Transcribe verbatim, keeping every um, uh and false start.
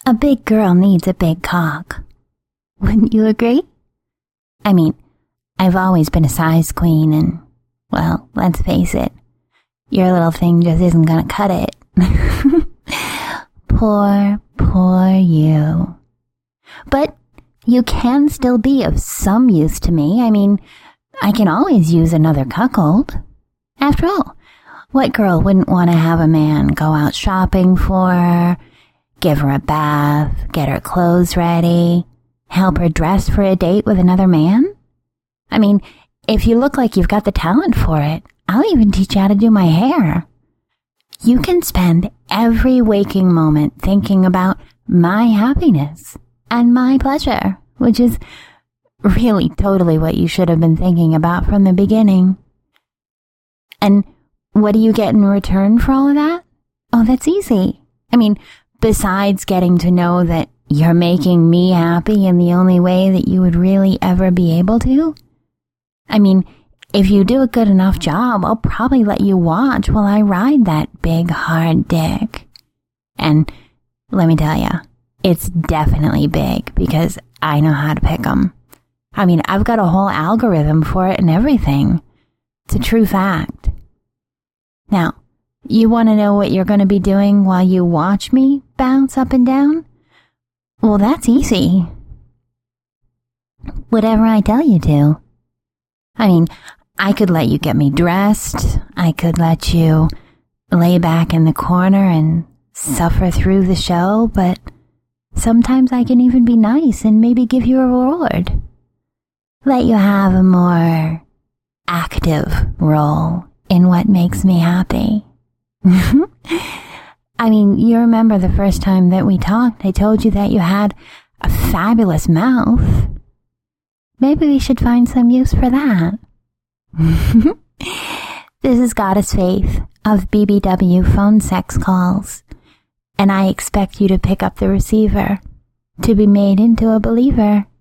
A big girl needs a big cock. Wouldn't you agree? I mean, I've always been a size queen and, well, let's face it, your little thing just isn't gonna cut it. Poor, poor you. But you can still be of some use to me. I mean, I can always use another cuckold. After all, what girl wouldn't want to have a man go out shopping for her, give her a bath, get her clothes ready, help her dress for a date with another man? I mean, if you look like you've got the talent for it, I'll even teach you how to do my hair. You can spend every waking moment thinking about my happiness and my pleasure, which is really totally what you should have been thinking about from the beginning. And what do you get in return for all of that? Oh, that's easy. I mean, besides getting to know that you're making me happy in the only way that you would really ever be able to. I mean, if you do a good enough job, I'll probably let you watch while I ride that big, hard dick. And let me tell you, it's definitely big because I know how to pick 'em. I mean, I've got a whole algorithm for it and everything. It's a true fact. Now, you want to know what you're going to be doing while you watch me bounce up and down? Well, that's easy. Whatever I tell you to. I mean, I could let you get me dressed. I could let you lay back in the corner and suffer through the show, but sometimes I can even be nice and maybe give you a reward. Let you have a more active role in what makes me happy. I mean, you remember the first time that we talked, I told you that you had a fabulous mouth. Maybe we should find some use for that. This is Goddess Faith of B B W Phone Sex Calls, and I expect you to pick up the receiver to be made into a believer.